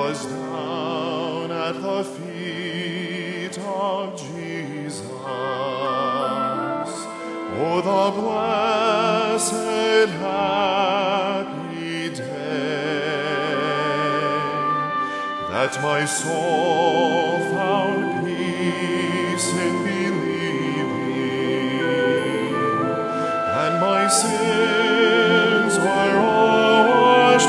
was down at the feet of Jesus. Oh, the blessed happy day that my soul found peace in believing, and my sins were all washed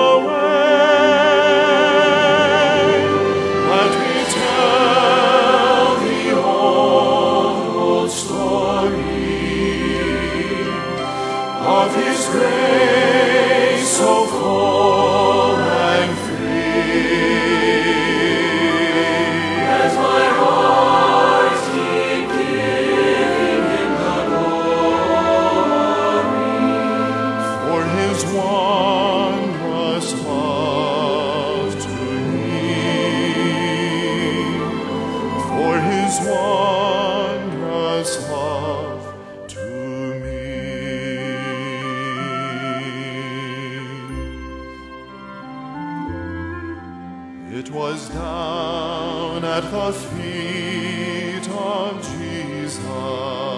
away. Let me tell the old story of His grace so full and free, as my heart keep giving Him the glory for His wondrous love to me, for His wondrous love to me. It was down at the feet of Jesus